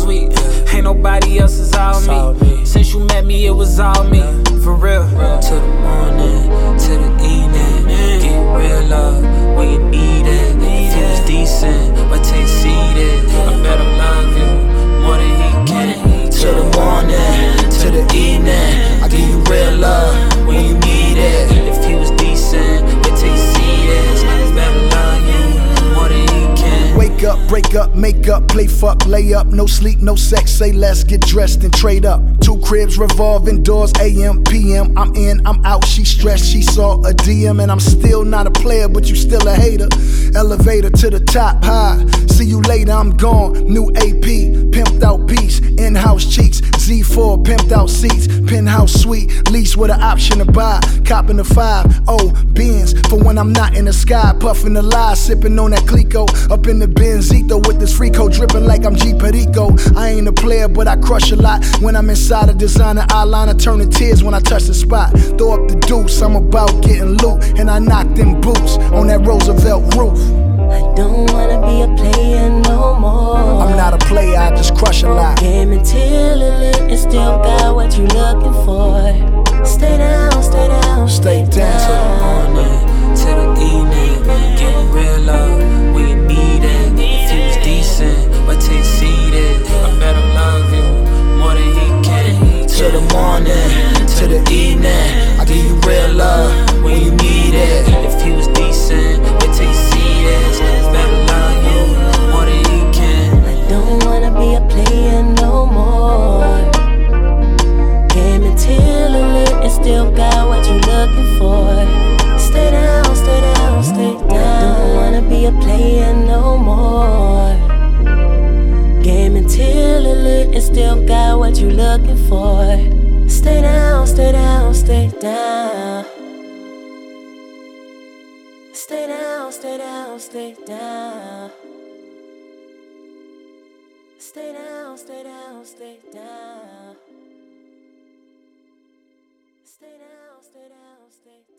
sweet. Ain't nobody else, it's all me. Since you met me, it was all me. For real. To the morning, to the evening. Get real love when you need it. If you was decent, but take seated, I better love you more than he can. To the morning, to the evening, I give you real love when you need it. If you was decent, but take seated, I better love you more than he can. Wake up, break up, make up, play fuck, lay up, no sleep, no sex, say less, get dressed and trade up. 2 cribs revolving doors, AM, PM, I'm in, I'm out, she stressed, she saw a DM, and I'm still not a player, but you still a hater. Elevator to the top, high, see you later, I'm gone. New AP, pimped out piece, in-house cheeks, Z4, pimped out seats, penthouse suite, lease with an option to buy, copping the 5-0 Benz, for when I'm not in the sky, puffing the lie, sipping on that Clico, up in the Benzito with this Frico, dripping like I'm G Perico. I ain't a player, but I crush a lot when I'm inside a designer eyeliner, turning tears when I touch the spot. Throw up the deuce, I'm about getting loot, and I knock them boots on that Roosevelt roof. I don't wanna be a player no more. I'm not a player, I just crush a lot. Game until it lit and still got what you looking for. Stay down, stay down, Stay down. To the morning, to the evening, getting real love when you need it. If you was decent, but take seated, I better love you more than he can. To the morning, to the evening, I give you real love when you need it. If you was decent, but take seated, I better love you more than he can. I don't wanna be a player no more. Game until it lit and still got what you looking for. Stay down, stay down, stay down. I don't wanna be a player no more. Game until it lit and still got what you looking for. Stay down, stay down, stay down. Stay down, stay down, stay down. Stay down, stay down, stay down. Stay down, stay down, stay down.